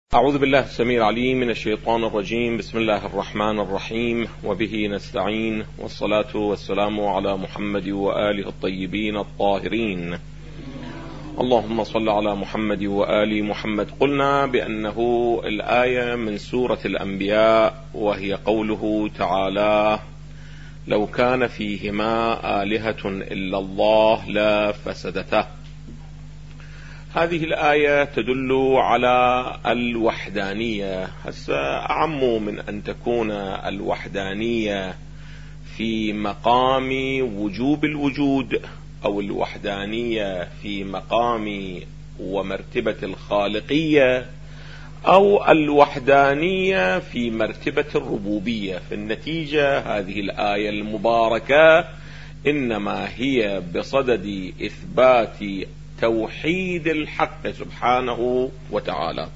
أعوذ بالله السميع العليم من الشيطان الرجيم. بسم الله الرحمن الرحيم، وبه نستعين، والصلاة والسلام على محمد وآله الطيبين الطاهرين. اللهم صل على محمد وآل محمد. قلنا بأنه الآية من سورة الأنبياء، وهي قوله تعالى: لو كان فيهما آلهة إلا الله لا فسدتا. هذه الآية تدل على الوحدانية. أعم من أن تكون الوحدانية في مقام وجوب الوجود، أو الوحدانية في مقام ومرتبة الخالقية، أو الوحدانية في مرتبة الربوبية. في النتيجة هذه الآية المباركة إنما هي بصدد إثبات توحيد الحق سبحانه وتعالى.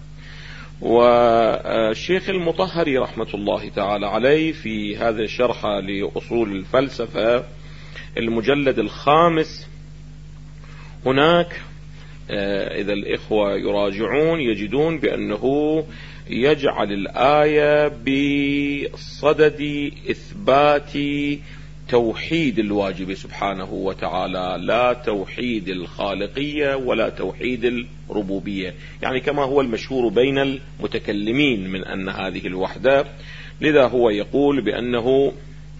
والشيخ المطهري رحمة الله تعالى عليه في هذا الشرح لأصول الفلسفة المجلد الخامس، هناك إذا الإخوة يراجعون يجدون بأنه يجعل الآية بصدد إثبات توحيد الواجب سبحانه وتعالى، لا توحيد الخالقية ولا توحيد الربوبية، يعني كما هو المشهور بين المتكلمين من أن هذه الوحدة. لذا هو يقول بأنه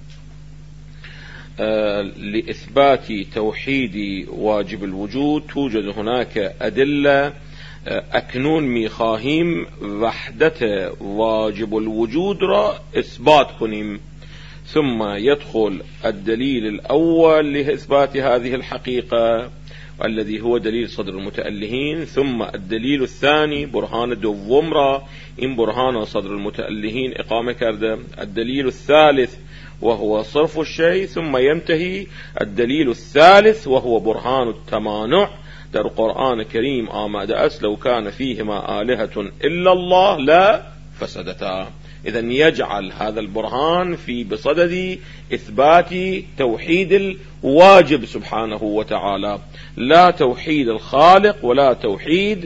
لإثبات توحيد واجب الوجود توجد هناك أدلة أكنون ميخاهيم وحدة واجب الوجود را إثبات كنيم، ثم يدخل الدليل الأول لإثبات هذه الحقيقة الذي هو دليل صدر المتألهين، ثم الدليل الثاني برهان دومرا إن برهان صدر المتألهين إقامة كرده، الدليل الثالث وهو صرف الشيء، ثم ينتهي الدليل الثالث وهو برهان التمانع. در القرآن الكريم آمد أس لو كان فيهما آلهة إلا الله لا فسدتا. إذن يجعل هذا البرهان في بصدد إثبات توحيد الواجب سبحانه وتعالى، لا توحيد الخالق ولا توحيد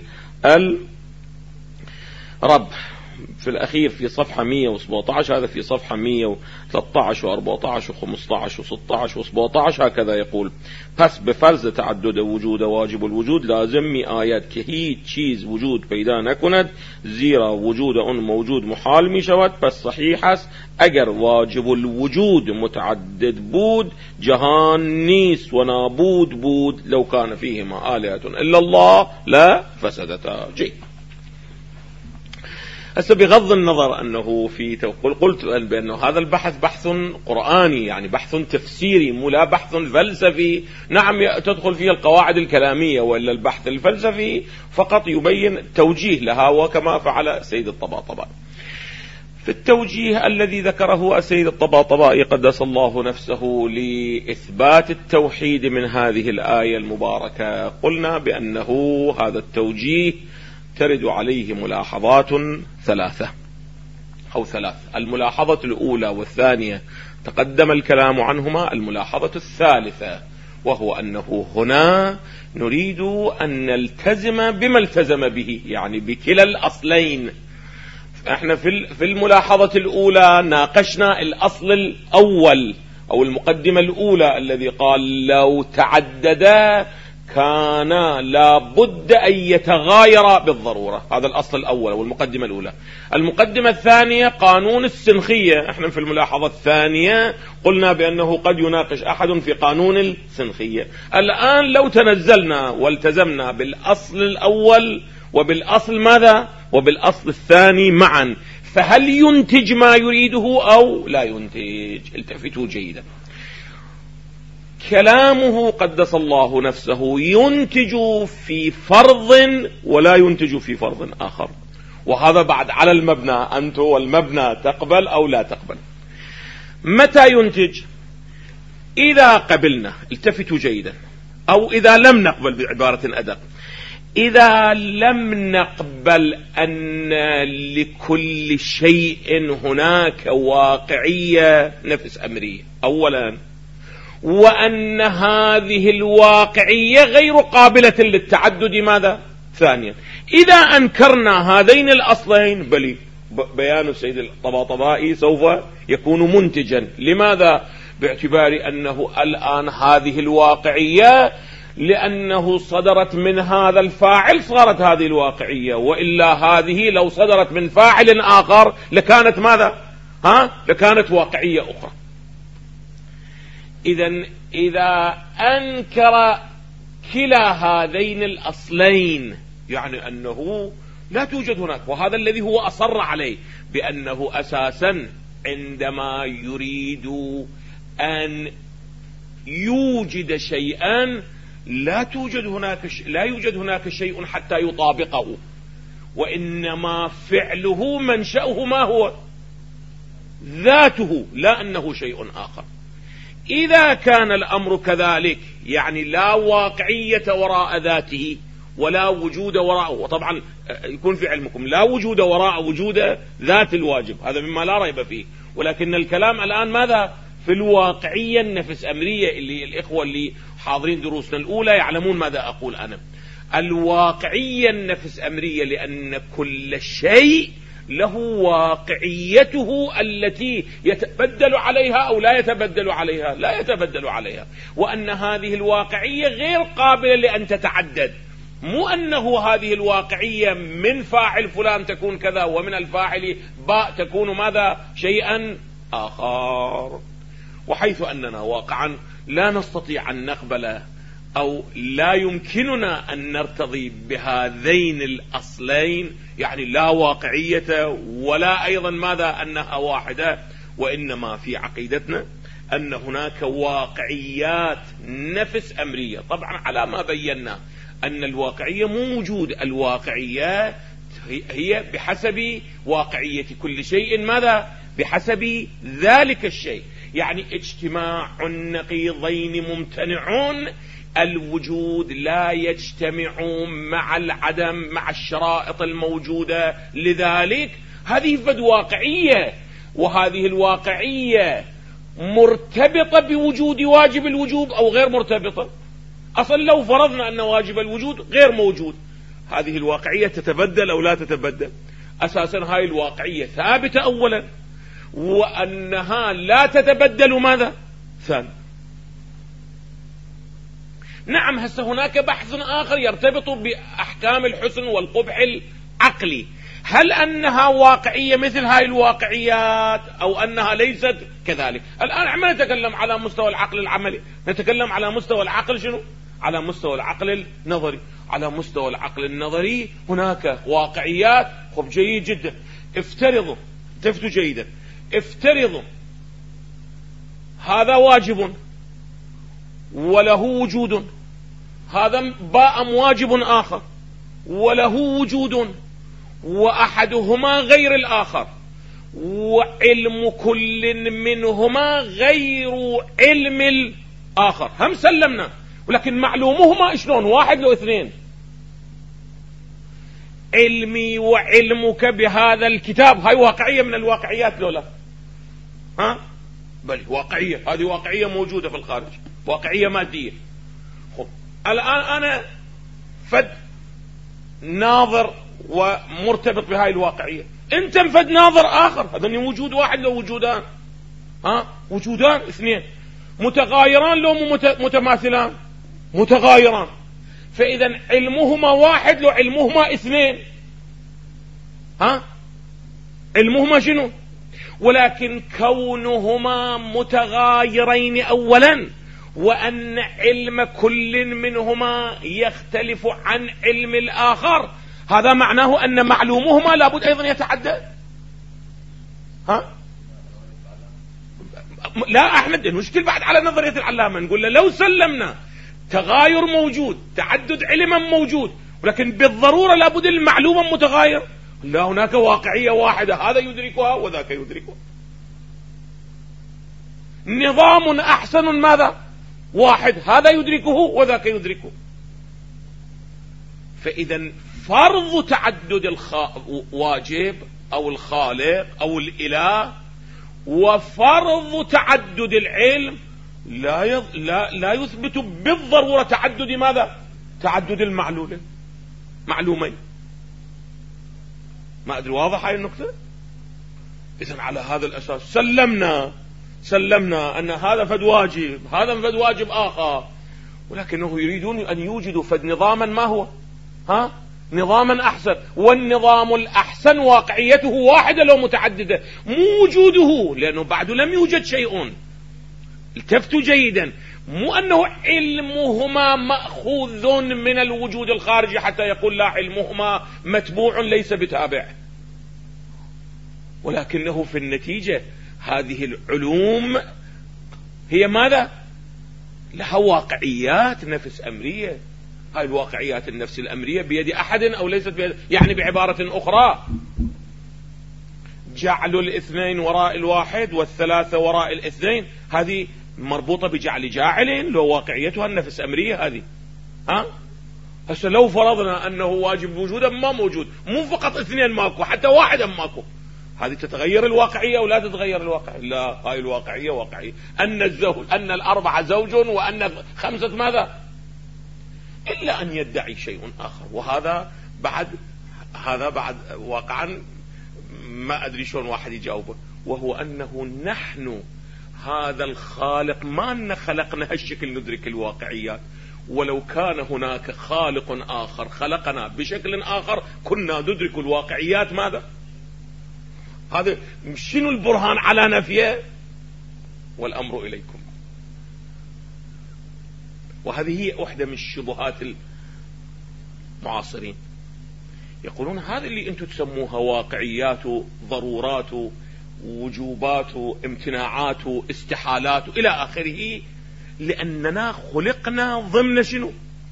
الرب. في الأخير في صفحة 117، هذا في صفحة 113 و14 و15 و16 و17 هكذا يقول: پس به فرض تعدد وجود واجب الوجود لازم می آید که هیچ چیز وجود پیدا نکند، زیرا وجود اون موجود محال می شود. پس صحیح است اگر واجب الوجود متعدد بود جهان نیست و نابود بود. لو کان فیهما آلهة الا الله لا فسدتا. جيد. هسه بغض النظر أنه قلت بأنه هذا البحث بحث قرآني، يعني بحث تفسيري مو لا بحث فلسفي. نعم تدخل فيه القواعد الكلامية، وإلا البحث الفلسفي فقط يبين توجيه لها، وكما فعل سيد الطباطبائي. في التوجيه الذي ذكره السيد الطباطبائي قدس الله نفسه لإثبات التوحيد من هذه الآية المباركة، قلنا بأنه هذا التوجيه ترد عليه ملاحظات ثلاثة. الملاحظة الأولى والثانية تقدم الكلام عنهما. الملاحظة الثالثة وهو أنه هنا نريد أن نلتزم بما التزم به، يعني بكلا الأصلين. احنا في الملاحظة الأولى ناقشنا الأصل الأول أو المقدمة الأولى الذي قال لو تعددا كان لا بد أن يتغاير بالضرورة. هذا الأصل الأول والمقدمة الأولى. المقدمة الثانية قانون السنخية. احنا في الملاحظة الثانية قلنا بأنه قد يناقش أحد في قانون السنخية. الآن لو تنزلنا والتزمنا بالأصل الأول وبالأصل ماذا؟ وبالأصل الثاني معا، فهل ينتج ما يريده أو لا ينتج؟ التفتوا جيدا. كلامه قدس الله نفسه ينتج في فرض ولا ينتج في فرض آخر، وهذا بعد على المبنى. أنت والمبنى تقبل أو لا تقبل. متى ينتج؟ إذا قبلنا، التفتوا جيدا، أو إذا لم نقبل بعبارة أدق. إذا لم نقبل أن لكل شيء هناك واقعية نفس أمرية أولا، وأن هذه الواقعية غير قابلة للتعدد. ماذا؟ ثانيا، إذا أنكرنا هذين الأصلين بلي بيان السيد الطباطبائي سوف يكون منتجا. لماذا؟ باعتبار أنه الآن هذه الواقعية لأنه صدرت من هذا الفاعل صارت هذه الواقعية، وإلا هذه لو صدرت من فاعل آخر لكانت ماذا؟ لكانت واقعية أخرى. إذا أنكر كلا هذين الأصلين يعني أنه لا توجد هناك، وهذا الذي هو أصر عليه، بأنه أساسا عندما يريد أن يوجد شيئا لا يوجد هناك شيء حتى يطابقه، وإنما فعله منشأه ما هو؟ ذاته، لا أنه شيء آخر. إذا كان الأمر كذلك يعني لا واقعية وراء ذاته ولا وجود وراءه، وطبعا يكون في علمكم لا وجود وراء وجود ذات الواجب، هذا مما لا ريب فيه، ولكن الكلام الآن ماذا؟ في الواقعية النفس أمرية، اللي الإخوة اللي حاضرين دروسنا الأولى يعلمون ماذا أقول أنا. الواقعية النفس أمرية لأن كل شيء له واقعيته التي يتبدل عليها أو لا يتبدل عليها، لا يتبدل عليها، وأن هذه الواقعية غير قابلة لأن تتعدد، مو أنه هذه الواقعية من فاعل فلان تكون كذا ومن الفاعل باء تكون ماذا؟ شيئا آخر. وحيث أننا واقعا لا نستطيع أن نقبل أو لا يمكننا أن نرتضي بهذين الأصلين، يعني لا واقعية ولا أيضا ماذا أنها واحدة، وإنما في عقيدتنا أن هناك واقعيات نفس أمرية. طبعا على ما بينا أن الواقعية مو وجود، الواقعية هي بحسب واقعية كل شيء ماذا؟ بحسب ذلك الشيء، يعني اجتماع النقيضين ممتنعون، الوجود لا يجتمع مع العدم مع الشرائط الموجودة، لذلك هذه فد واقعية، وهذه الواقعية مرتبطة بوجود واجب الوجوب أو غير مرتبطة. أصلا لو فرضنا أن واجب الوجود غير موجود، هذه الواقعية تتبدل أو لا تتبدل؟ أساسا هاي الواقعية ثابتة أولا، وأنها لا تتبدل ماذا؟ ثاني. نعم، هسه هناك بحث آخر يرتبط بأحكام الحسن والقبح العقلي، هل أنها واقعية مثل هاي الواقعيات أو أنها ليست كذلك؟ الآن ما نتكلم على مستوى العقل العملي، نتكلم على مستوى العقل شنو؟ على مستوى العقل النظري. على مستوى العقل النظري هناك واقعيات. خب جيد جدا، افترضوا، تفتوا جيدا، افترضوا هذا واجب وله وجود، هذا باء واجب آخر وله وجود، وأحدهما غير الآخر، وعلم كل منهما غير علم الآخر، هم سلمنا، ولكن معلومهما شلون؟ واحد لو اثنين. علمي وعلمك بهذا الكتاب، هاي واقعية من الواقعيات لولا؟ بل واقعية، هذه واقعية موجودة في الخارج، واقعية مادية. خب الآن أنا فد ناظر ومرتبط بهاي الواقعية، انت فد ناظر آخر، هذا وجود واحد لو وجودان؟ وجودان اثنين، متغايران لو متماثلان؟ متغايران. فإذا علمهما واحد لو علمهما اثنين؟ علمهما شنو؟ ولكن كونهما متغايرين أولا، وأن علم كل منهما يختلف عن علم الآخر، هذا معناه أن معلومهما لابد أيضا يتعدد. لا أحمد، المشكل بعد على نظرية العلامة، نقول له لو سلمنا تغاير موجود، تعدد علما موجود، ولكن بالضرورة لابد المعلومة متغاير، لا، هناك واقعية واحدة، هذا يدركها وذاك يدركها. نظام أحسن ماذا؟ واحد، هذا يدركه وذاك يدركه. فإذا فرض تعدد واجب أو الخالق أو الإله، وفرض تعدد العلم لا يثبت بالضرورة تعدد ماذا؟ تعدد المعلومين. ما أدري واضح هاي النقطة. إذن على هذا الأساس سلمنا أن هذا فد واجب، هذا فد واجب آخر، ولكنه يريدون أن يوجدوا فد نظاما ما هو نظاما أحسن، والنظام الأحسن واقعيته واحدة لو متعددة، مو وجوده، لأنه بعد لم يوجد شيء. التفتوا جيدا، مو أنه علمهما مأخوذ من الوجود الخارجي حتى يقول لا علمهما متبوع ليس بتابع، ولكنه في النتيجة هذه العلوم هي ماذا؟ لها واقعيات نفس أمرية. هاي الواقعيات النفس الأمرية بيد أحد أو ليست بيد، يعني بعبارة أخرى جعل الاثنين وراء الواحد والثلاثة وراء الاثنين، هذه مربوطة بجعل جاعل، لو واقعيتها النفس أمرية هذه. هسه لو فرضنا أنه واجب وجودا ما موجود، مو فقط اثنين ماكو، حتى واحدا ماكو، هذه تتغير الواقعية ولا تتغير الواقعية؟ لا، هاي الواقعية واقعية. أن الأربعة زوج وأن خمسة ماذا؟ إلا أن يدعي شيء آخر، وهذا بعد واقعا ما أدري شلون واحد يجاوبه، وهو أنه نحن هذا الخالق ما خلقنا هالشكل ندرك الواقعيات، ولو كان هناك خالق آخر خلقنا بشكل آخر كنا ندرك الواقعيات. ماذا؟ هذا شنو البرهان على نفيه؟ والأمر إليكم. وهذه هي واحدة من الشبهات المعاصرين، يقولون هذا اللي انتم تسموها واقعيات، ضرورات، وجوبات، امتناعات، استحالات إلى آخره، لأننا خلقنا ضمن شنو؟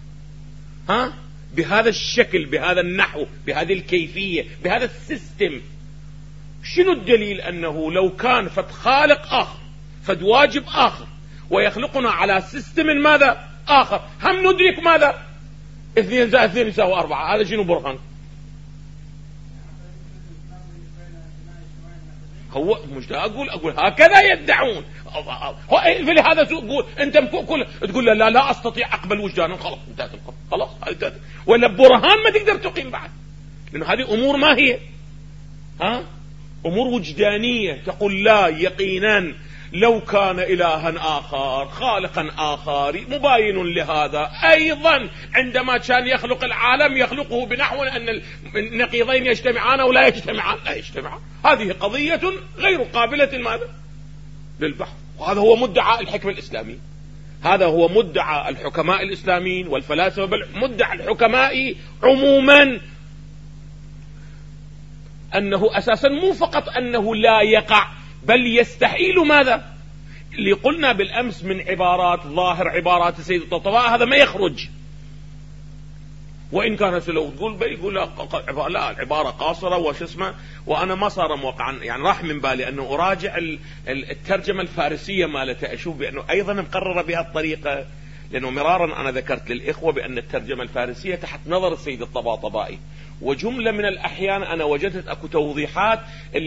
بهذا الشكل، بهذا النحو، بهذه الكيفية، بهذا السيستم. شنو الدليل أنه لو كان فد خالق آخر، فد واجب آخر، ويخلقنا على سيستم ماذا آخر، هم ندرك ماذا؟ 2 زائد 2 يساوي 4. هذا شنو برهان؟ هو مش أقول هكذا يدعون. فلهذا تقول أنت تقول لا أستطيع أقبل وجدانا، خلاص ولا برهان ما تقدر تقيم بعد، لأنه هذه أمور ما هي أمور وجدانية. تقول لا يقينا لو كان إلها آخر، خالقا آخر مباين لهذا، أيضا عندما كان يخلق العالم يخلقه بنحو أن النقيضين يجتمعان أو لا يجتمعان. هذه قضية غير قابلة ماذا؟ للبحث. وهذا هو مدعى الحكمة الإسلامية، هذا هو مدعى الحكماء الإسلاميين والفلاسفة، بل مدعى الحكماء عموما، أنه أساسا مو فقط أنه لا يقع، بل يستحيل ماذا؟ اللي قلنا بالأمس من عبارات ظاهر عبارات السيد الطبطبائي هذا ما يخرج. وإن كان لو يقول لا العبارة قاصرة وش اسمه، وأنا ما صار موقعا يعني راح من بالي أنه أراجع الترجمة الفارسية مالته، أشوف بأنه أيضا مقررة بهالطريقة، لأنه مرارا أنا ذكرت للإخوة بأن الترجمة الفارسية تحت نظر السيد الطباطبائي، وجملة من الأحيان أنا وجدت أكو توضيحات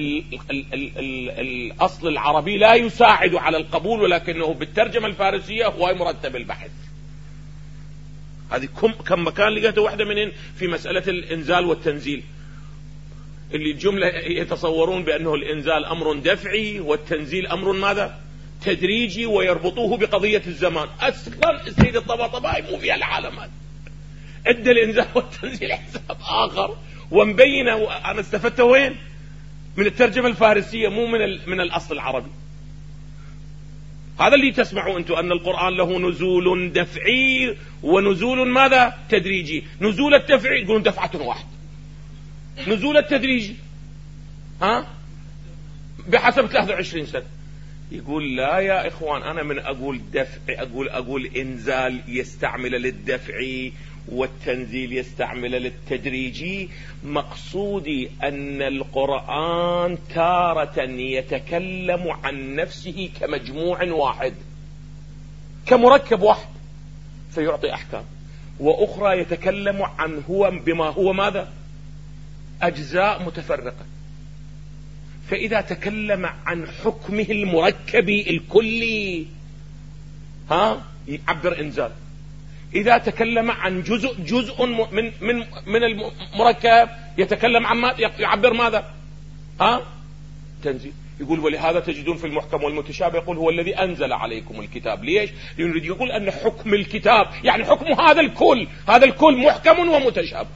الأصل العربي لا يساعد على القبول، ولكنه بالترجمة الفارسية هو مرتب البحث. هذه كم مكان لقيته واحدة منهن في مسألة الإنزال والتنزيل، اللي الجملة يتصورون بأنه الإنزال أمر دفعي والتنزيل أمر ماذا؟ تدريجي، ويربطوه بقضية الزمان. أصلا السيد الطباطبائي مو في العالم هذا، ادى الإنزال والتنزيل حساب آخر، ومبينه. أنا استفدت وين؟ من الترجمة الفارسية، مو من الأصل العربي. هذا اللي تسمعوا أنتم، أن القرآن له نزول دفعي ونزول ماذا؟ تدريجي. نزول الدفعي يقولون دفعة واحدة، نزول التدريجي بحسب 23 سنة. يقول لا يا إخوان، أنا من أقول دفعي أقول إنزال يستعمل للدفعي والتنزيل يستعمل للتدريجي. مقصودي أن القرآن تارة يتكلم عن نفسه كمجموع واحد، كمركب واحد فيعطي أحكام، وأخرى يتكلم عن هو بما هو ماذا؟ أجزاء متفرقة. فإذا تكلم عن حكمه المركب الكلي يعبر إنزال، إذا تكلم عن جزء من المركب يتكلم عن يعبر ماذا؟ تنزيل. يقول ولهذا تجدون في المحكم والمتشابه يقول هو الذي أنزل عليكم الكتاب. ليش؟ يريد يقول أن حكم الكتاب يعني حكم هذا الكل محكم ومتشابه.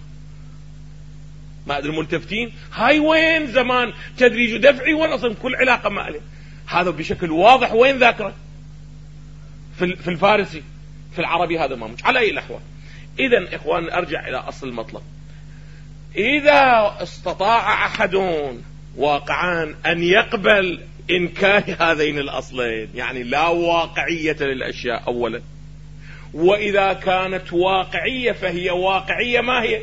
ما أدري ملتفتين؟ هاي وين زمان تدريج دفعي ونصب كل علاقة ما له. هذا بشكل واضح وين ذاكره في الفارسي، في العربي هذا ما على أي الأحوال. إذن إخوان أرجع إلى أصل المطلب. إذا استطاع أحد واقعا أن يقبل إنكار هذين الأصلين، يعني لا واقعية للأشياء أولا، وإذا كانت واقعية فهي واقعية ما هي؟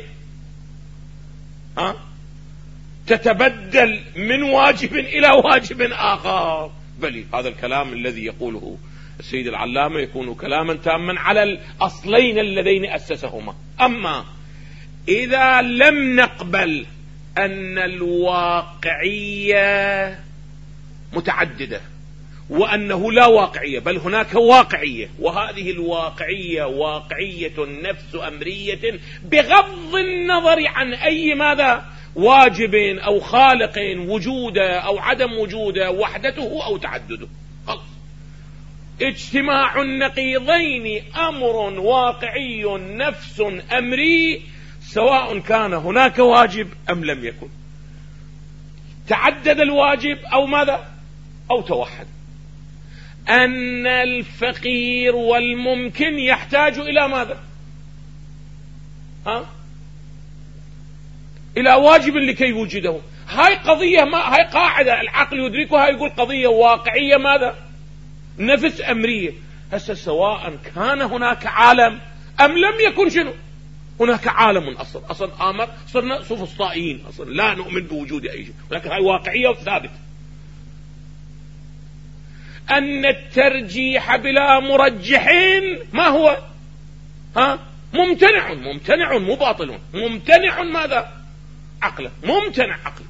تتبدل من واجب إلى واجب آخر. بل هذا الكلام الذي يقوله السيد العلامة يكون كلاما تاما على الأصلين اللذين أسسهما. أما إذا لم نقبل أن الواقعية متعددة وأنه لا واقعية بل هناك واقعية، وهذه الواقعية واقعية نفس أمرية بغض النظر عن أي ماذا واجب أو خالق وجوده أو عدم وجوده، وحدته أو تعدده. خلاص، اجتماع النقيضين أمر واقعي نفس أمري، سواء كان هناك واجب أم لم يكن، تعدد الواجب أو ماذا أو توحد. أن الفقير والممكن يحتاج إلى ماذا؟ إلى واجب لكي يوجده. هاي قضية، ما هاي قاعدة العقل يدركها، يقول قضية واقعية ماذا؟ نفس أمرية. هسه سواء كان هناك عالم أم لم يكن شنو؟ هناك عالم أصلا آمر، صرنا سوفسطائيين أصلا لا نؤمن بوجود أي شيء، ولكن هاي واقعية وثابت. أن الترجيح بلا مرجحين ما هو؟ ممتنع مو باطل، ممتنع ماذا؟ عقلا، ممتنع عقلا.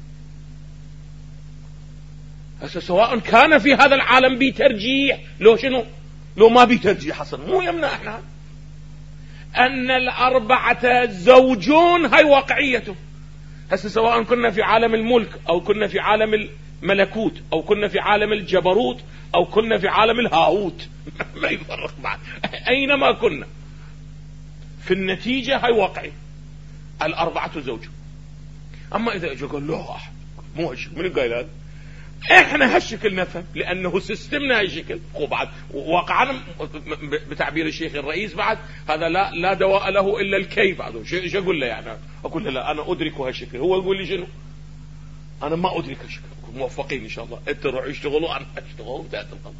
هسه سواء كان في هذا العالم بترجيح لو شنو، لو ما بترجيح أصلا مو يمنع احنا أن الأربعة زوجون، هاي واقعيته. هسه سواء كنا في عالم الملك أو كنا في عالم الملكوت أو كنا في عالم الجبروت أو كنا في عالم الهاوت ما يفرق بعد، أينما كنا في النتيجة هاي واقعية، الأربعة زوج. أما إذا أجي قال لا مو هالشكل، من قايل هذا؟ احنا هالشكل نفهم لانه سيستمنا هالشكل. وبعد واقعا بتعبير الشيخ الرئيس بعد هذا لا دواء له الا الكي. بعده شو اقول له يعني؟ اقول له لا انا ادرك هالشكل، هو يقول لي شنو؟ انا ما ادرك هالشكل. موفقين ان شاء الله، انت روحوا اشتغلوا انا اشتغل وانتهت القضيه.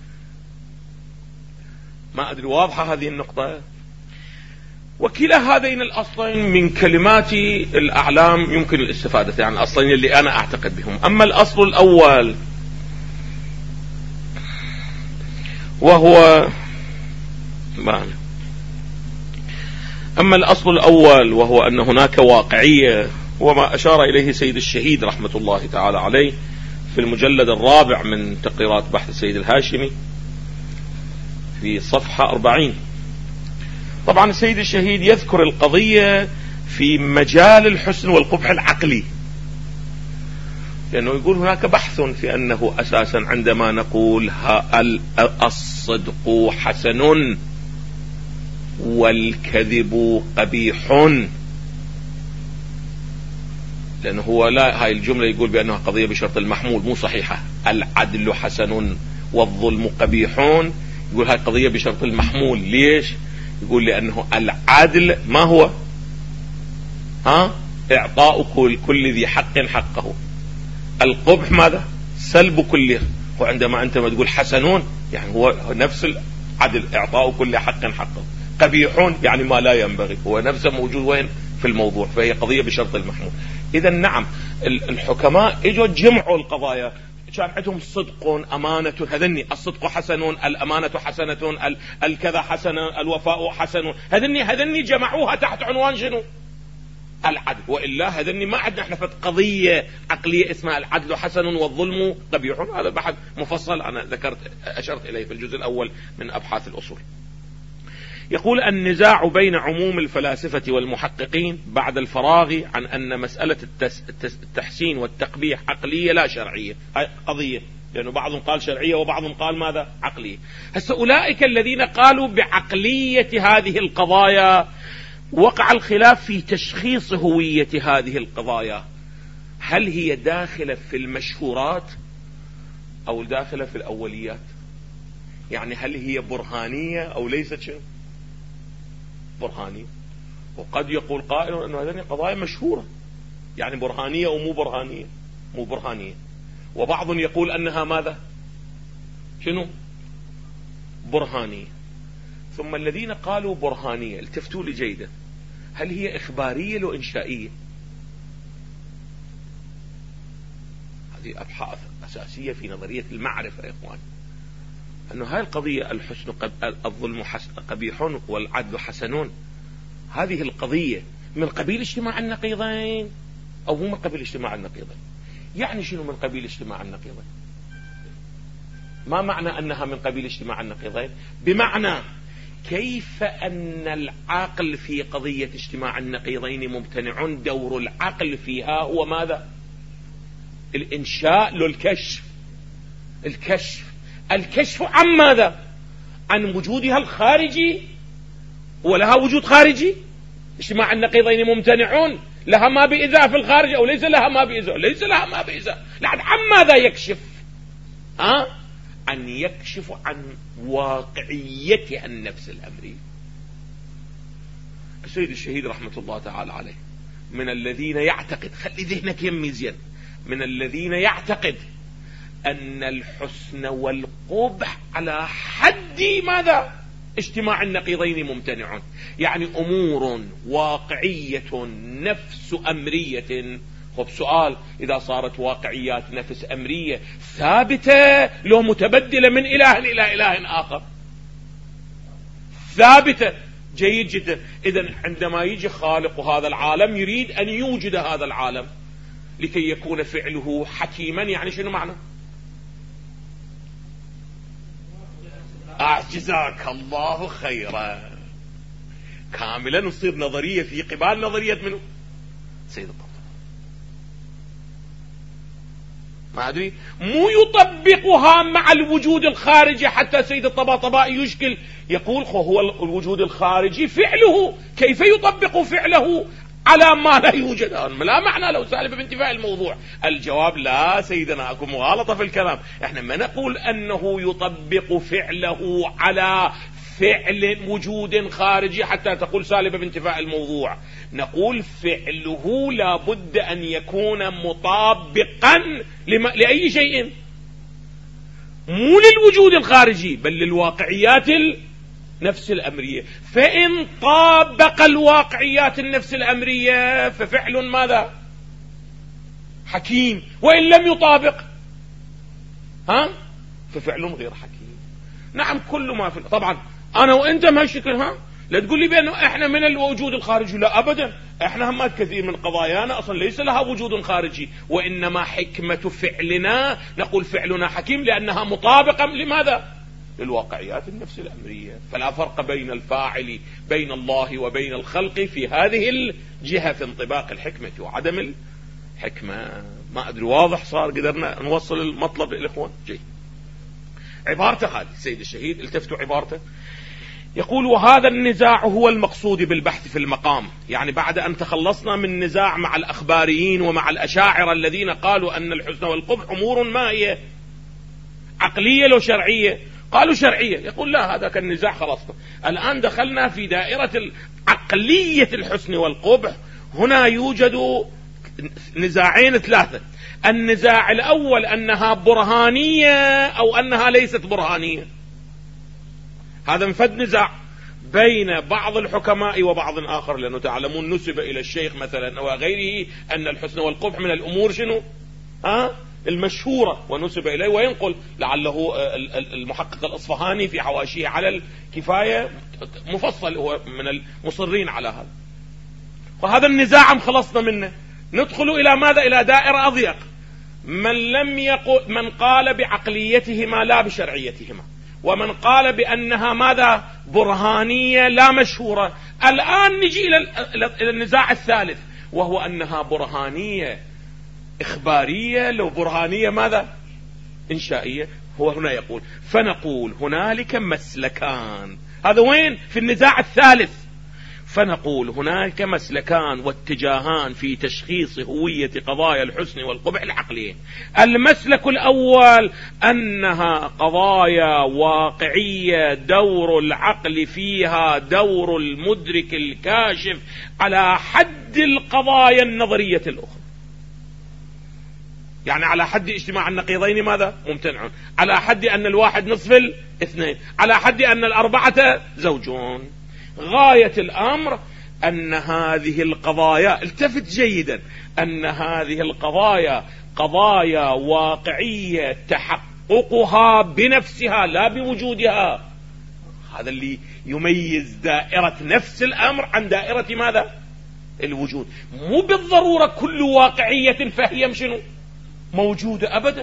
ما ادري واضحه هذه النقطه؟ وكلا هذين الأصلين من كلمات الأعلام يمكن الاستفادة عن الأصلين اللي أنا أعتقد بهم. أما الأصل الأول وهو أن هناك واقعية، وما أشار إليه سيد الشهيد رحمة الله تعالى عليه في المجلد الرابع من تقريرات بحث السيد الهاشمي في صفحة 40. طبعا السيد الشهيد يذكر القضية في مجال الحسن والقبح العقلي، لأنه يقول هناك بحث في أنه أساسا عندما نقول الصدق حسن والكذب قبيح، لأنه هو لا، هاي الجملة يقول بأنها قضية بشرط المحمول مو صحيحة. العدل حسن والظلم قبيحون، يقول هاي قضية بشرط المحمول. ليش؟ يقول لأنه العدل ما هو؟ إعطاء كل ذي حق حقه. القبح ماذا؟ سلب كله. وعندما أنت ما تقول حسنون يعني هو نفس العدل، إعطاء كل حق حقه. قبيحون يعني ما لا ينبغي، هو نفسه موجود وين؟ في الموضوع. فهي قضية بشرط المحمول. إذا نعم الحكماء اجوا جمعوا القضايا، كان عندهم صدق أمانة، هذني الصدق حسنون، الأمانة حسنة، الكذا حسن، الوفاء حسن، هذني جمعوها تحت عنوان شنو؟ العدل. وإلا هذني ما عندنا احنا في قضية عقلية اسمها العدل حسن والظلم قبيح. هذا بحث مفصل أنا أشرت إليه في الجزء الأول من أبحاث الأصول. يقول النزاع بين عموم الفلاسفة والمحققين بعد الفراغ عن أن مسألة التحسين والتقبيح عقلية لا شرعية. هاي قضية، لأنه بعضهم قال شرعية وبعضهم قال ماذا؟ عقلية. هسه أولئك الذين قالوا بعقلية هذه القضايا وقع الخلاف في تشخيص هوية هذه القضايا، هل هي داخلة في المشهورات أو داخلة في الأوليات؟ يعني هل هي برهانية أو ليست شيء برهانية؟ وقد يقول قائل أن هذه قضايا مشهورة، يعني برهانية أو مو برهانية؟ مو برهانية. وبعض يقول أنها ماذا؟ شنو؟ برهانية. ثم الذين قالوا برهانية، التفتوا لي جيدا، هل هي إخبارية لو إنشائية؟ هذه أبحاث أساسية في نظرية المعرفة يا إخوان، أنه هاي القضية الحسن الظلم قبيح والعدل حسنون، هذه القضية من قبيل اجتماع النقيضين أو مو من قبيل اجتماع النقيضين؟ يعني شنو من قبيل اجتماع النقيضين؟ ما معنى أنها من قبيل اجتماع النقيضين؟ بمعنى كيف أن العقل في قضية اجتماع النقيضين ممتنع، دور العقل فيها هو ماذا؟ الإنشاء للكشف. الكشف عن ماذا؟ عن وجودها الخارجي، ولها وجود خارجي. اجتماع النقيضين ممتنعون، لها ما بإذا في الخارج أو ليس لها ما بإذا؟ ليس لها ما بإذا. لعن عن ماذا يكشف؟ أن يكشف عن واقعيتها النفس الأمرية. السيد الشهيد رحمة الله تعالى عليه من الذين يعتقد، خلي ذهنك يمي زين، من الذين يعتقد أن الحسن والقبح على حد ماذا؟ اجتماع النقيضين ممتنع. يعني أمور واقعية نفس أمرية. خب سؤال، إذا صارت واقعيات نفس أمرية ثابتة لو متبدلة من إله إلى إله آخر؟ ثابتة. جيد جدا. إذن عندما يجي خالق هذا العالم يريد أن يوجد هذا العالم لكي يكون فعله حكيما، يعني شنو معنى؟ جزاك الله خيرا. كاملا نصير نظرية في قبال نظرية منه؟ سيد الطبطبائي. ما أدري، مو يطبقها مع الوجود الخارجي حتى سيد الطبطبائي يشكل، يقول هو الوجود الخارجي فعله، كيف يطبق فعله على ما لا يوجد؟ لا معنى لو سالب بانتفاء الموضوع. الجواب لا سيدنا، اكو مغالطة في الكلام. احنا ما نقول انه يطبق فعله على فعل وجود خارجي حتى تقول سالب بانتفاء الموضوع. نقول فعله لابد ان يكون مطابقا لأي شيء، مو للوجود الخارجي بل للواقعيات نفس الأمرية. فإن طابق الواقعيات النفس الأمرية ففعل ماذا؟ حكيم. وإن لم يطابق ففعل غير حكيم. نعم كل ما في، طبعا أنا وإنت بهالشكل لا تقول لي بأنه إحنا من الوجود الخارجي، لا أبدا. إحنا همات كثير من قضايانا أصلا ليس لها وجود خارجي، وإنما حكمة فعلنا نقول فعلنا حكيم لأنها مطابقة لماذا؟ للواقعيات النفس الأمرية. فلا فرق بين الفاعل بين الله وبين الخلق في هذه الجهة في انطباق الحكمة وعدم الحكمة. ما أدري واضح صار؟ قدرنا نوصل المطلب للإخوان؟ جيد. عبارته هذه السيد الشهيد، التفتوا عبارته، يقول وهذا النزاع هو المقصود بالبحث في المقام. يعني بعد أن تخلصنا من نزاع مع الأخباريين ومع الأشاعرة الذين قالوا أن الحسن والقبح أمور ما هي عقلية لو شرعية، قالوا شرعية. يقول لا، هذا كان نزاع خلصنا. الآن دخلنا في دائرة عقلية الحسن والقبح. هنا يوجد نزاعين ثلاثة. النزاع الأول أنها برهانية أو أنها ليست برهانية. هذا انفد نزاع بين بعض الحكماء وبعض آخر، لأنه تعلمون نسب إلى الشيخ مثلا وغيره أن الحسن والقبح من الأمور شنو المشهورة، ونسب إليه وينقل. لعله المحقق الأصفهاني في حواشيه على الكفاية مفصل، هو من المصرين على هذا. وهذا النزاع خلصنا منه. ندخل إلى ماذا؟ إلى دائرة أضيق. من قال بعقليتهما لا بشرعيتهما، ومن قال بأنها ماذا برهانية لا مشهورة. الآن نجي إلى النزاع الثالث، وهو أنها برهانية إخبارية لو برهانية ماذا إنشائية. هو هنا يقول فنقول هنالك مسلكان. هذا وين في النزاع الثالث. فنقول هناك مسلكان واتجاهان في تشخيص هوية قضايا الحسن والقبح العقلية. المسلك الأول أنها قضايا واقعية دور العقل فيها دور المدرك الكاشف على حد القضايا النظرية الأخرى، يعني على حد اجتماع النقيضين ماذا ممتنع، على حد أن الواحد نصف الاثنين، على حد أن الأربعة زوجون. غاية الأمر أن هذه القضايا، التفت جيدا، أن هذه القضايا قضايا واقعية تحققها بنفسها لا بوجودها. هذا اللي يميز دائرة نفس الأمر عن دائرة ماذا الوجود. مو بالضرورة كل واقعية فهي شنو موجودة أبدا.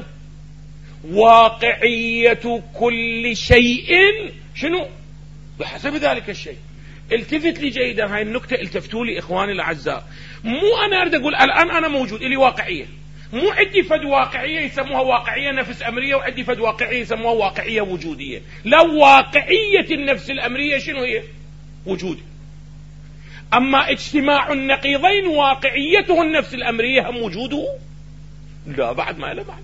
واقعية كل شيء شنو بحسب ذلك الشيء. التفت لي جيدا، هاي النكتة التفتوا لي إخواني الأعزاء. مو أنا أريد أقول الآن أنا موجود إلي واقعية، مو عندي فد واقعية يسموها واقعية نفس أمرية وعندي فد واقعية يسموها واقعية وجودية. لا، واقعية النفس الأمرية شنو هي وجودي. أما اجتماع النقيضين واقعيته النفس الأمرية هم وجوده لا بعد ما لا بعد.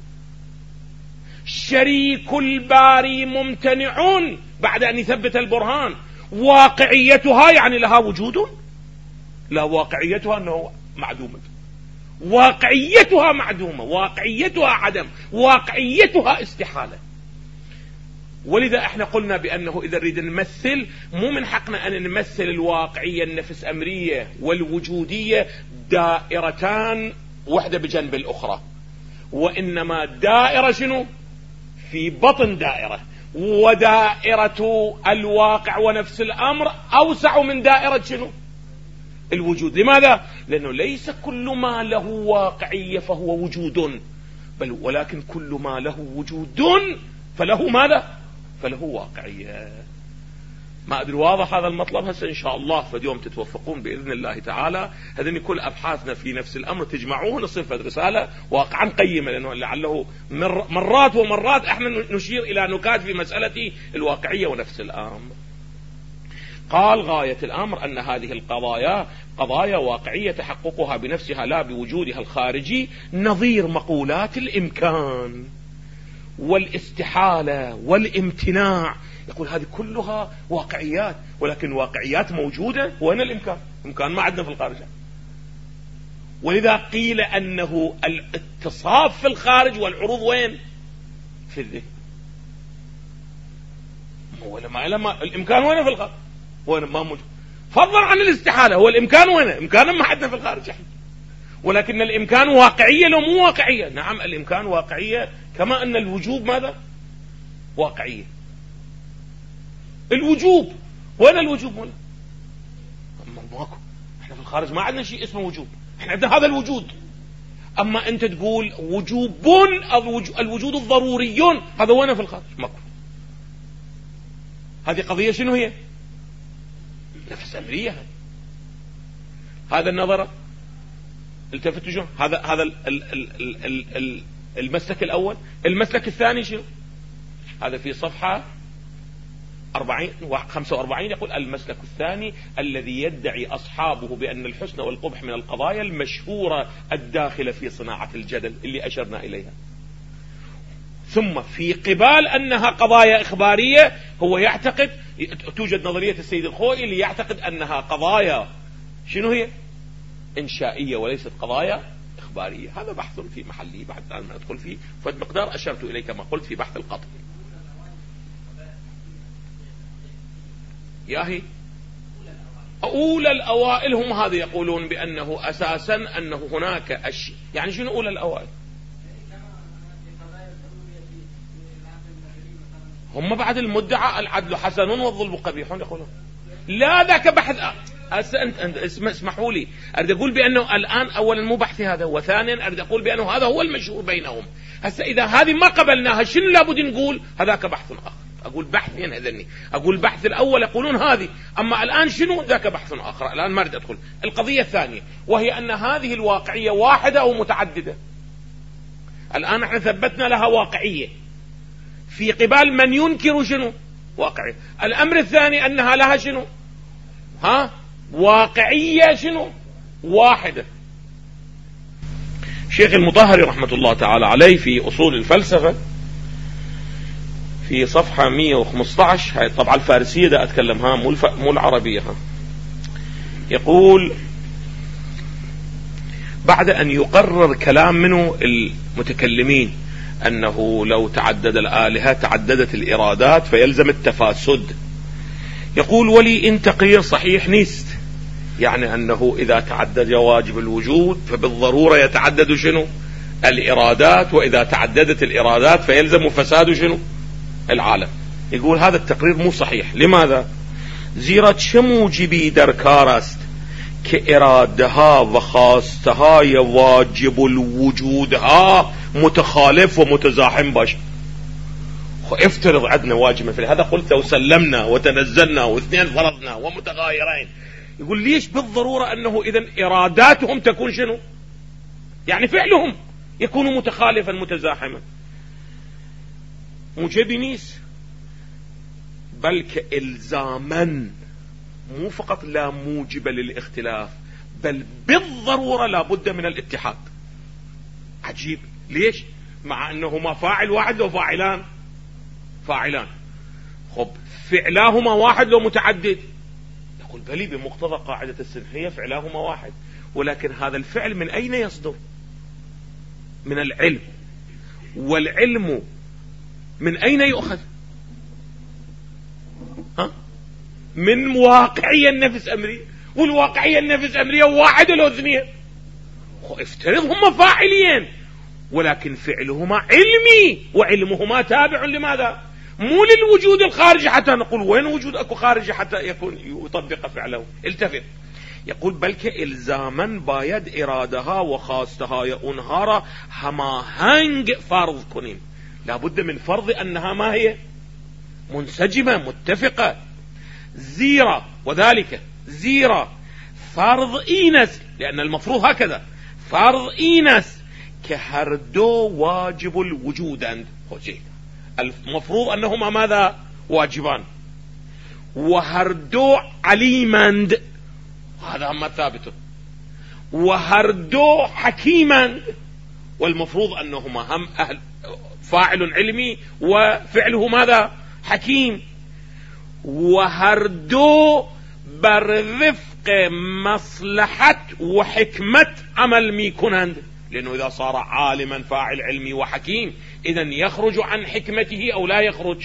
شريك الباري ممتنعون بعد أن يثبت البرهان. واقعيتها يعني لها وجود؟ لا، واقعيتها أنه معدومة، واقعيتها معدومة، واقعيتها عدم، واقعيتها استحالة. ولذا احنا قلنا بأنه إذا نريد نمثل مو من حقنا أن نمثل الواقعية النفس أمرية والوجودية دائرتان واحدة بجنب الأخرى، وإنما دائرة شنو في بطن دائرة، ودائرة الواقع ونفس الأمر أوسع من دائرة شنو الوجود. لماذا؟ لأنه ليس كل ما له واقعية فهو وجود، بل ولكن كل ما له وجود فله ماذا فله واقعية. ما أدري واضح هذا المطلب. هسه إن شاء الله فاليوم تتوفقون بإذن الله تعالى. هذين كل أبحاثنا في نفس الأمر تجمعوه نصف رسالة واقعا قيمة، لأنه لعله مرات ومرات احنا نشير إلى نكات في مسألة الواقعية ونفس الأمر. قال غاية الأمر أن هذه القضايا قضايا واقعية تحققها بنفسها لا بوجودها الخارجي، نظير مقولات الإمكان والاستحالة والامتناع. يقول هذه كلها واقعيات، ولكن واقعيات موجودة. وين الإمكان؟ الإمكان ما عندنا في الخارج. ولذا قيل أنه الاتصاف في الخارج والعروض وين في الذهن. لما الإمكان وين في الخارج؟ وين ما موجود. فضلا عن الاستحالة، هو الإمكان وين؟ إمكان ما عندنا في الخارج احنا. ولكن الإمكان واقعية لو مو واقعية. نعم الإمكان واقعية، كما أن الوجوب ماذا واقعية. الوجوب وين الوجوب هنا؟ ماكو. احنا في الخارج ما عندنا شيء اسمه وجوب، احنا عندنا هذا الوجود. اما انت تقول وجوب الوجود الضروري، هذا وين في الخارج؟ ماكو. هذه قضية شنو هي؟ نفس أمرية. هذا النظرة التفتوا شنو؟ هذا المسلك الأول. المسلك الثاني شنو؟ هذا في صفحة 45 يقول المسلك الثاني الذي يدعي أصحابه بأن الحسن والقبح من القضايا المشهورة الداخلة في صناعة الجدل اللي أشرنا إليها. ثم في قبال أنها قضايا إخبارية هو يعتقد، توجد نظرية السيد الخوئي اللي يعتقد أنها قضايا شنو هي إنشائية وليست قضايا إخبارية. هذا بحث في محله بعد أن أدخل فيه، فالمقدار أشرت إليه كما قلت في بحث القطع. ياهي أولى الأوائل هم هذا يقولون بأنه أساسا أنه هناك أشياء. يعني شنو أولى الأوائل؟ هم بعد المدعى العدل حسن والظلم قبيح يقولون. لا ذاك بحث. أنت اسمحوا لي أريد أقول بأنه الآن أولا مو بحثي هذا، وثانيا أريد أقول بأنه هذا هو المشهور بينهم. هسه إذا هذه ما قبلناها شنو لابد نقول؟ هذاك بحث آخر. أقول بحثين هذني، أقول البحث الأول يقولون هذه، أما الآن شنو ذاك بحث آخر. الآن ما أريد أدخل. القضية الثانية وهي أن هذه الواقعية واحدة أو متعددة. الآن احنا ثبتنا لها واقعية في قبال من ينكر شنو واقعية. الأمر الثاني أنها لها شنو واقعية شنو واحدة. شيخ المطهري رحمة الله تعالى عليه في أصول الفلسفة في صفحة 115، هاي طبعا الفارسية دا أتكلمها مو العربية، يقول بعد أن يقرر كلام منه المتكلمين أنه لو تعدد الآلهة تعددت الإرادات فيلزم التفاسد، يقول ولي إن تقرير صحيح نيست، يعني أنه إذا تعدد واجب الوجود فبالضرورة يتعدد شنو الإرادات، وإذا تعددت الإرادات فيلزم فساد شنو العالم. يقول هذا التقرير مو صحيح. لماذا؟ زيرة شموجبي دركارست كإرادها وخاستها واجب الوجود متخالف ومتزاحم باش. افترض عندنا واجب مثل هذا، قلت لو سلمنا وتنزلنا واثنين فرضنا ومتغايرين، يقول ليش بالضرورة أنه إذن إراداتهم تكون شنو يعني فعلهم يكون متخالفا متزاحما. موجبنيس بل كإلزاما، مو فقط لا موجب للاختلاف بل بالضرورة لا بد من الاتحاد. عجيب، ليش؟ مع أنهما فاعل واحد لو فاعلان، خب فعلاهما واحد لو متعدد، يقول بلي بمقتضى قاعدة السنخية فعلاهما واحد، ولكن هذا الفعل من أين يصدر؟ من العلم، والعلم من أين يؤخذ؟ من واقعية النفس أمري، والواقعية النفس أمرية واحد لو اثنين. افترض هما فاعلين ولكن فعلهما علمي، وعلمهما تابع لماذا؟ مو للوجود الخارجي حتى نقول وين وجود اكو خارجي حتى يكون يطبق فعله. التفت، يقول بل كإلزاما بايد إرادها وخاستها ينهار هما هنگ فرض كنين، لابد من فرض أنها ما هي منسجمة متفقة. زيرة، وذلك زيرة فرض إينس، لأن المفروض هكذا فرض إينس كهردو واجب الوجود عند المفروض أنهما ماذا واجبان، وهردو عليماند هذا ما ثابت، وهردو حكيماند والمفروض أنهما هم أهل فاعل علمي وفعله ماذا حكيم، وهردو برفق مصلحة وحكمة عمل ميكونند، لأنه إذا صار عالما فاعل علمي وحكيم إذن يخرج عن حكمته أو لا يخرج؟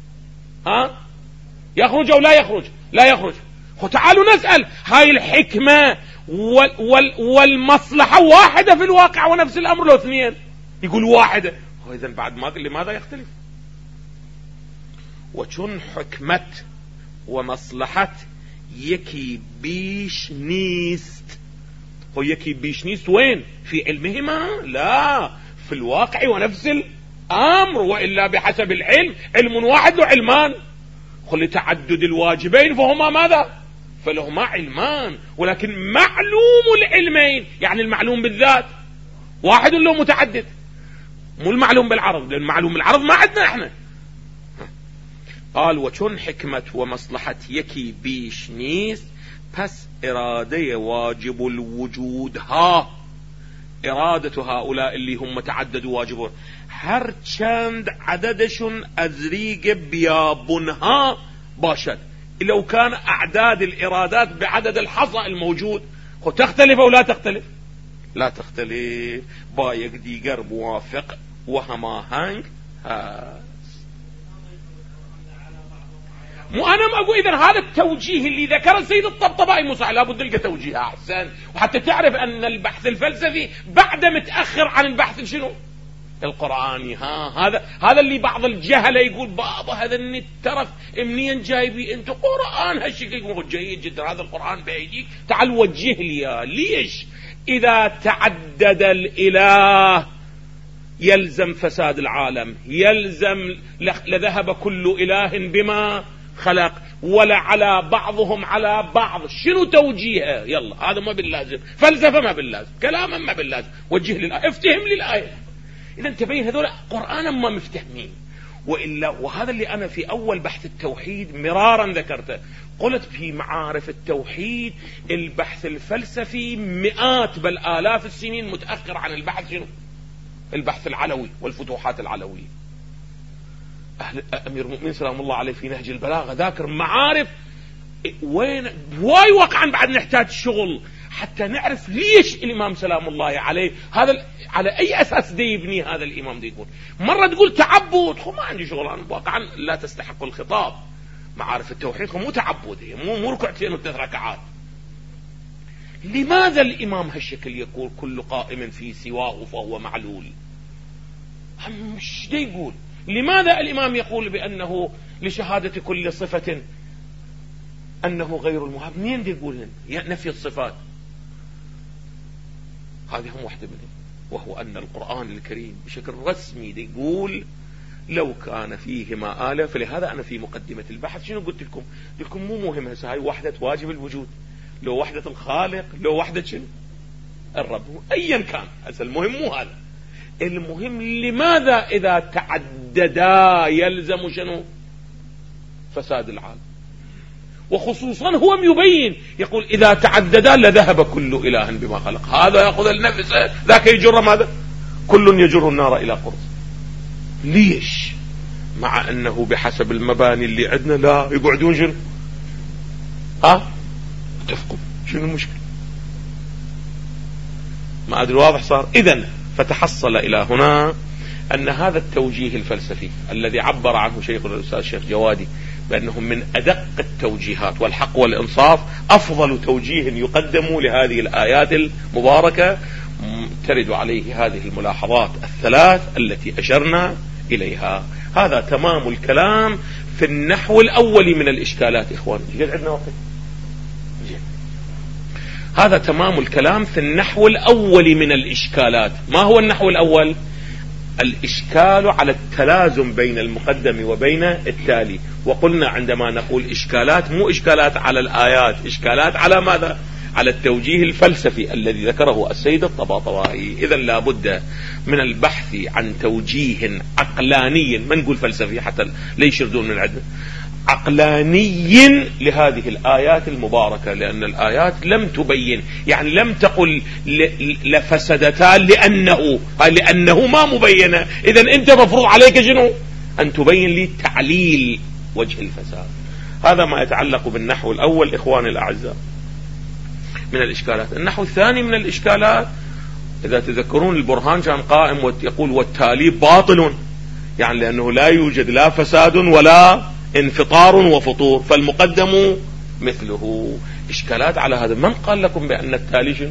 يخرج أو لا يخرج؟ لا يخرج. تعالوا نسأل، هاي الحكمة والمصلحة واحدة في الواقع ونفس الأمر لو اثنين؟ يقول واحدة. إذن بعد ما لماذا يختلف؟ وشن حكمة ومصلحة يكي بيش نيست، هو يكي بيش نيست وين؟ في علمهما؟ لا، في الواقع ونفس الأمر، وإلا بحسب العلم علم واحد وعلمان، خل تعدد الواجبين فهما ماذا؟ فلهما علمان، ولكن معلوم العلمين يعني المعلوم بالذات واحد لو متعدد، مو المعلوم بالعرض، لأن معلوم بالعرض ما عندنا احنا. قال وشون حكمة ومصلحة يكي بيش نيست، بس إرادة واجب الوجود إرادة هؤلاء اللي هم تعددوا واجبون هر چند عددشون أزريق بيابنها باشد، لو كان أعداد الإرادات بعدد الحصى الموجود تختلف أو لا تختلف؟ لا تختلف. بايق ديگر موافق وهما هنگ مو أنا ما أقول إذن هذا التوجيه اللي ذكر السيد الطبطبائي مصح لابد نلقى توجيه أحسن، وحتى تعرف أن البحث الفلسفي بعد متأخر عن البحث شنو القرآني. هذا اللي بعض الجهلة يقول بابا هذا الترف منين جايبي انت قرآن هالشكل؟ يقول جيد جدا، هذا القرآن بأيديك، تعال وجه لي ليش إذا تعدد الإله يلزم فساد العالم، يلزم لذهب كل إله بما خلق ولعلى بعضهم على بعض. شنو توجيهه؟ يلا هذا ما باللازم، فلسفة ما باللازم، كلاما ما باللازم، وجه للآية، افتهم للآية. إذا تبين هذول قرآنا ما مفتهمين. وإلا، وهذا اللي أنا في أول بحث التوحيد مرارا ذكرته، قلت في معارف التوحيد البحث الفلسفي مئات بل آلاف السنين متأخر عن البحث شنو؟ البحث العلوي والفتوحات العلوية. أمير المؤمنين سلام الله عليه في نهج البلاغة ذاكر معارف وين واي واقعا بعد نحتاج شغل حتى نعرف ليش الإمام سلام الله عليه هذا على أي أساس دي يبني هذا الإمام دي يقول. مرة تقول تعبد، ما عندي شغل أنا واقعا لا تستحق الخطاب. معارف التوحيد مو تعبد، مو ركعتين وثلاث ركعات. لماذا الإمام هالشكل يقول كل قائم في سواه فهو معلول؟ مش دي يقول. لماذا الإمام يقول بأنه لشهادة كل صفة أنه غير المهاب؟ مين دي يقول نفي الصفات؟ هذه هم واحدة منهم. وهو أن القرآن الكريم بشكل رسمي دي يقول لو كان فيهما آلة. فلهذا أنا في مقدمة البحث شنو قلت لكم؟ قلت لكم مو مهم هسه هاي وحدة واجب الوجود، لو وحدة الخالق، لو وحدة شنو الرب، أيا كان. هسه المهم مو هذا، المهم لماذا إذا تعددا يلزم شنو فساد العالم. وخصوصا هو يبين يقول إذا تعددا لذهب كل إله بما خلق. هذا يأخذ النفس، ذاك يجر ماذا؟ كل يجر النار إلى قرص. ليش؟ مع أنه بحسب المباني اللي عندنا لا يقعدون شنو اتفقوا. شنو المشكلة؟ ما أدري واضح صار. إذن فتحصل إلى هنا أن هذا التوجيه الفلسفي الذي عبر عنه شيخ الأستاذ الشيخ جوادي بأنه من أدق التوجيهات، والحق والإنصاف أفضل توجيه يقدم لهذه الآيات المباركة، ترد عليه هذه الملاحظات الثلاث التي أشرنا إليها. هذا تمام الكلام في النحو الأول من الإشكالات. إخواني جد عندنا وقت؟ هذا تمام الكلام في النحو الأول من الإشكالات. ما هو النحو الأول؟ الإشكال على التلازم بين المقدم وبين التالي. وقلنا عندما نقول إشكالات مو إشكالات على الآيات، إشكالات على ماذا؟ على التوجيه الفلسفي الذي ذكره السيد الطباطبائي. إذا لابد من البحث عن توجيه عقلاني، ما نقول فلسفي حتى لا يشردون من عندنا، عقلاني لهذه الآيات المباركة. لأن الآيات لم تبين، يعني لم تقل لفسدتا لأنه ما مبينة. إذن أنت مفروض عليك شنو؟ أن تبين لي تعليل وجه الفساد. هذا ما يتعلق بالنحو الأول إخواني الأعزاء من الإشكالات. النحو الثاني من الإشكالات، إذا تذكرون البرهان كان قائم ويقول والتالي باطل، يعني لأنه لا يوجد لا فساد ولا انفطار وفطور، فالمقدم مثله. إشكالات على هذا. من قال لكم بأن التالي شنو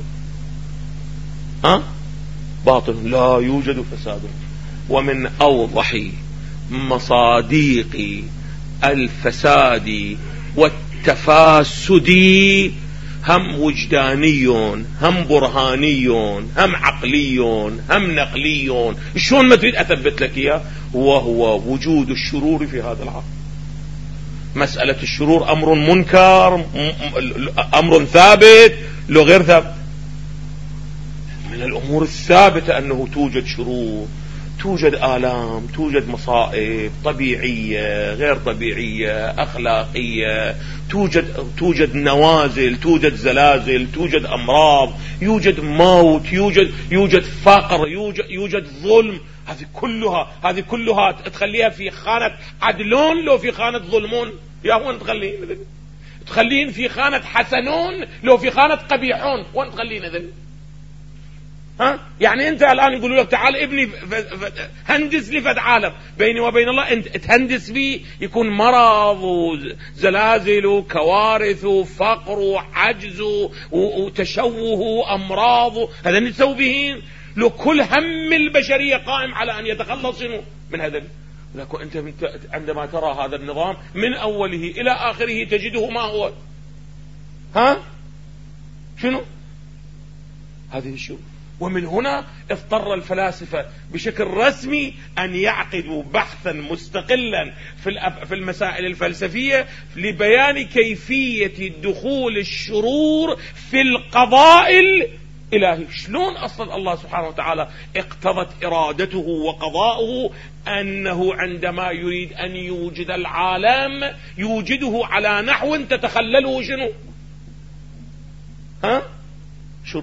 باطل؟ لا يوجد فساد. ومن أوضح مصاديق الفساد والتفاسد هم وجداني، هم برهاني، هم عقلي، هم نقلي. شلون ما تريد أثبت لك إياه. وهو وجود الشرور في هذا العالم. مسألة الشرور أمر منكر، أمر ثابت لو غير ثابت. من الأمور الثابتة أنه توجد شرور، توجد آلام، توجد مصائب طبيعية غير طبيعية أخلاقية، توجد نوازل، توجد زلازل، توجد أمراض، يوجد موت، يوجد فقر، يوجد ظلم. هذه كلها تخليها في خانة عدلون لو في خانة ظلمون. يا وين تخلين في خانة حسنون لو في خانة قبيحون. وين تخلين ذل؟ يعني انت الان يقولوا لك تعال ابني هندس لي فد عالم بيني وبين الله، انت تهندس فيه يكون مرض وزلازل وكوارث وفقر وعجز وتشوه وامراض. هذا نسوي به لو كل هم البشرية قائم على ان يتخلص من هذا. لكن انت عندما ترى هذا النظام من اوله الى اخره تجده ما هو شنو هذه الشيء. ومن هنا اضطر الفلاسفة بشكل رسمي أن يعقدوا بحثا مستقلا في المسائل الفلسفية لبيان كيفية دخول الشرور في القضاء الإلهي. شلون أصلا الله سبحانه وتعالى اقتضت إرادته وقضاؤه أنه عندما يريد أن يوجد العالم يوجده على نحو تتخلله شنو؟ شو؟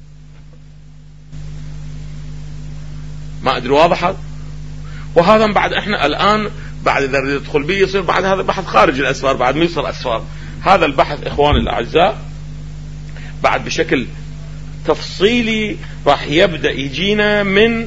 ما أدري واضح هذا. وهذا بعد احنا الآن بعد إذا ندخل به يصير بعد هذا بحث خارج الأسفار، بعد ما يصير أسفار. هذا البحث إخواني الأعزاء بعد بشكل تفصيلي راح يبدأ يجينا من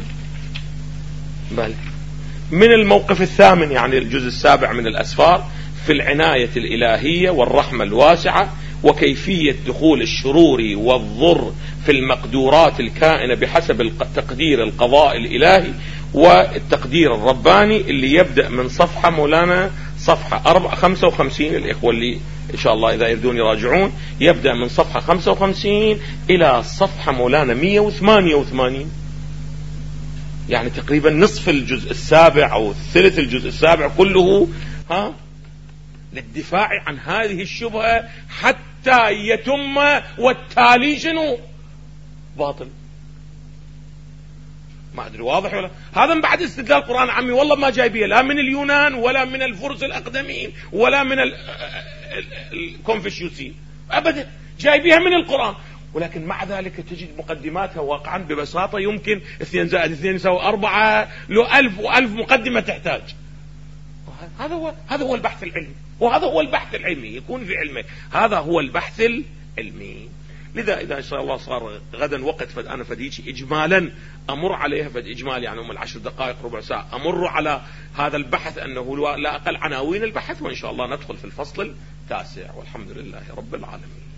الموقف الثامن، يعني الجزء السابع من الأسفار، في العناية الإلهية والرحمة الواسعة وكيفية دخول الشرور والضر في المقدورات الكائنة بحسب تقدير القضاء الإلهي والتقدير الرباني، اللي يبدأ من صفحة مولانا صفحة 55. الإخوة اللي إن شاء الله إذا يريدون يراجعون يبدأ من صفحة 55 إلى صفحة مولانا 188، يعني تقريبا نصف الجزء السابع أو ثلث الجزء السابع كله للدفاع عن هذه الشبهة حتى يتم والتالي شنو؟ باطل. ما أدري واضح ولا؟ هذا من بعد استدلال القرآن عمي والله ما جايبيه لا من اليونان ولا من الفرس الأقدمين ولا من الكونفوشيوسيين أبدا، جايبيها من القرآن. ولكن مع ذلك تجد مقدماتها واقعا ببساطة يمكن 2 زائد 2 يساوي 4 له 1000 و1000 مقدمة تحتاج. هذا هو البحث العلمي، وهذا هو البحث العلمي يكون في علمه، هذا هو البحث العلمي. لذا إذا إن شاء الله صار غدا وقت أنا فديش إجمالا أمر عليها، فد إجمال يعني من 10 دقائق ربع ساعة أمر على هذا البحث أنه لا أقل عناوين البحث، وإن شاء الله ندخل في الفصل 9 والحمد لله رب العالمين.